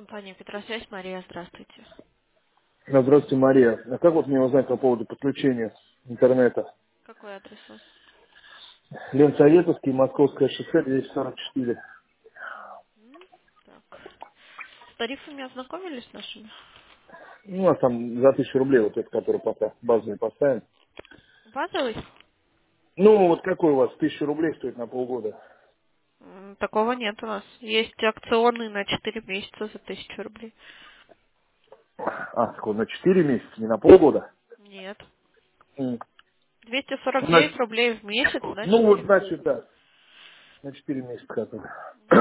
Компания Петросвязь, Мария, здравствуйте. Здравствуйте, Мария. А как вот мне узнать по поводу подключения интернета? Какой адрес у вас? Ленсоветовский, Московское шоссе, 244. Так. С тарифами ознакомились с нашими? Ну, у нас там за 1000 рублей, вот это, который пока базовый поставим. Базовый? Ну, вот какой у вас 1000 рублей стоит на полгода? Такого нет у нас. Есть акционный на 4 месяца за 1000 рублей. А, такой на 4 месяца, не на полгода? Нет. М. Значит, 249 рублей в месяц на ну, вот, 4 значит, месяца. да, на 4 месяца который.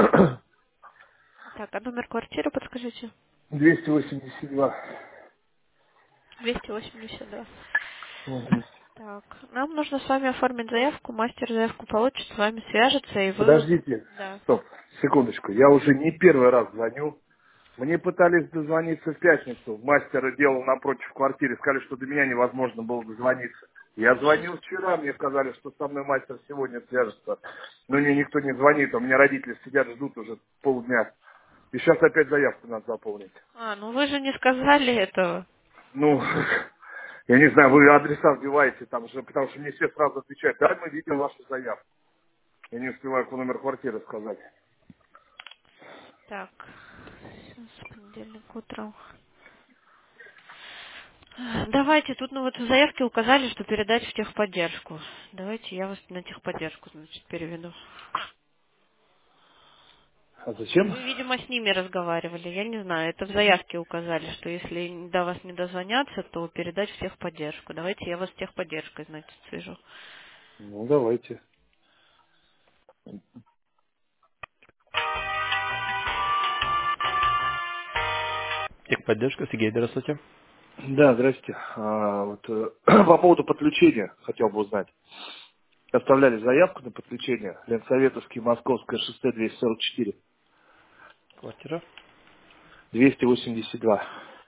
Так, а номер квартиры подскажите? 282. 282. Мгм. Так, нам нужно с вами оформить заявку. Мастер заявку получит, с вами свяжется, и вы... Подождите, Да. стоп, секундочку. Я уже не первый раз звоню. Мне пытались дозвониться в пятницу. Мастер делал напротив квартиры. Сказали, что до меня невозможно было дозвониться. Я звонил вчера, мне сказали, что со мной мастер сегодня свяжется. Но мне никто не звонит, у меня родители сидят, ждут уже полдня. И сейчас опять заявку надо заполнить. А, ну вы же не сказали этого. Ну, я не знаю, вы адреса вбиваете там же, потому что мне все сразу отвечают, да, мы видим вашу заявку. Я не успеваю по номеру квартиры сказать. Так, сейчас понедельник утром. Давайте, тут ну вот в заявке указали, что передать в техподдержку. Давайте я вас на техподдержку, значит, переведу. А зачем? Вы, видимо, с ними разговаривали, я не знаю. Это в заявке указали, что если до вас не дозвонятся, то передать в техподдержку. Давайте я вас с техподдержкой, значит, свяжу. Ну, давайте. Техподдержка, Сергей, здравствуйте. Да, здрасте. По поводу подключения хотел бы узнать. Оставляли заявку на подключение. Ленсоветовский, Московское шоссе, 244. Квартира. 282.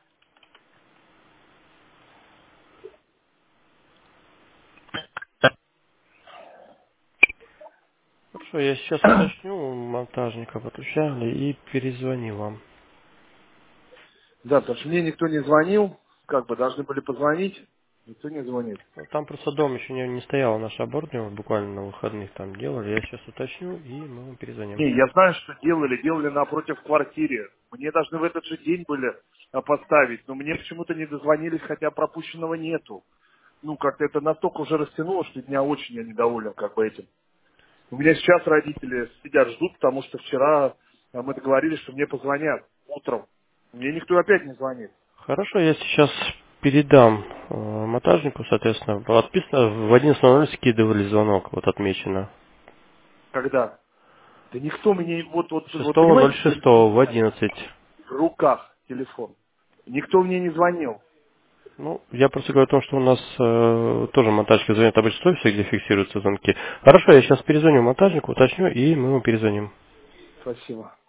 Хорошо, я сейчас уточню у монтажника, подключали и перезвоню вам. Да, потому что мне никто не звонил. Как бы должны были позвонить. Никто не звонит. Ну, там просто дом еще не стоял наш оборудование, вот буквально на выходных там делали. Я сейчас уточню, и мы вам перезвоним. Не, я знаю, что делали напротив квартире. Мне должны в этот же день были поставить, но мне почему-то не дозвонились, хотя пропущенного нету. Ну, как-то это настолько уже растянуло, что меня очень я недоволен как бы этим. У меня сейчас родители сидят, ждут, потому что вчера мы договорились, что мне позвонят утром. Мне никто опять не звонит. Хорошо, я сейчас передам монтажнику, соответственно, подписано, в 11:00 скидывали звонок, вот отмечено. Когда? Да никто мне, вот понимаете, 6.06 в 11. в руках телефон. Никто мне не звонил. Ну, я просто говорю о том, что у нас тоже монтажники звонят обычно в офисе, где фиксируются звонки. Хорошо, я сейчас перезвоню монтажнику, уточню, и мы ему перезвоним. Спасибо.